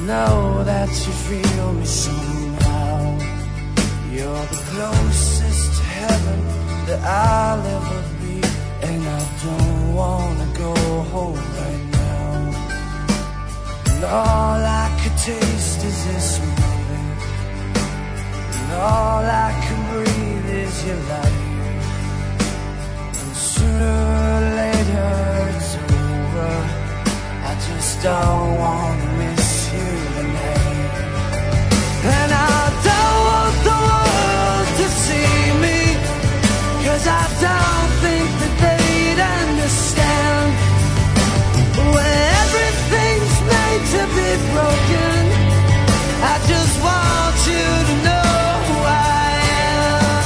know that you feel me somehow. You're the closest to heaven that I'll ever be, and I don't wanna go home right now. And all I could taste is this moment, and all I can breathe is your light. And sooner or later it's over, I just don't wanna miss you tonight. And I don't want the world to see me, 'cause I don't think that they'd understand. When everything's made to be broken, I just want you to know who I am.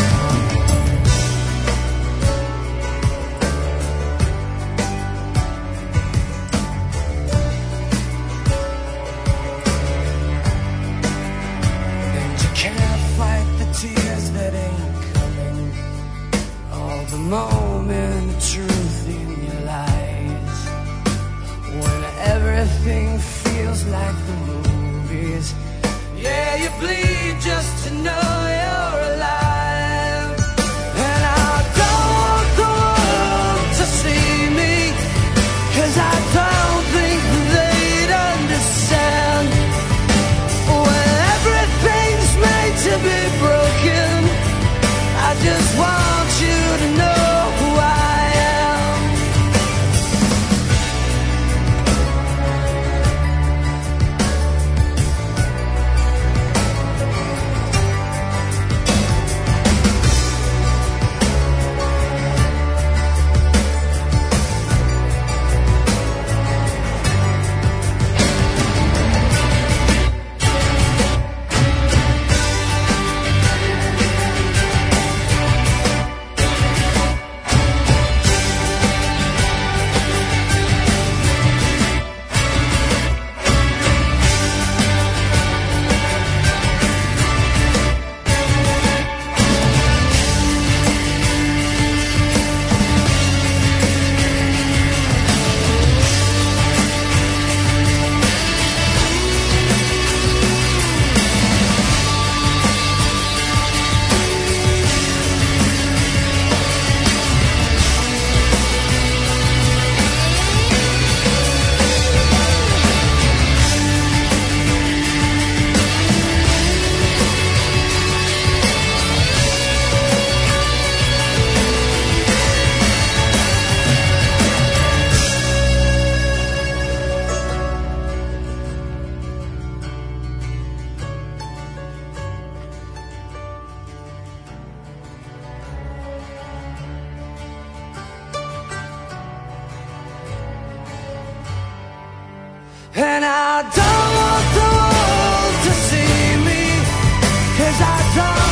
And you can't fight the tears that ain't coming, all the moment of truth in your lies. When everything feels like the movies, yeah, you bleed just to know you're alive. And I don't want the world to see me, 'cause I don't think they'd understand. When everything's made to be broken, I just want you to know who I am. And I don't want the world to see me, 'cause I don't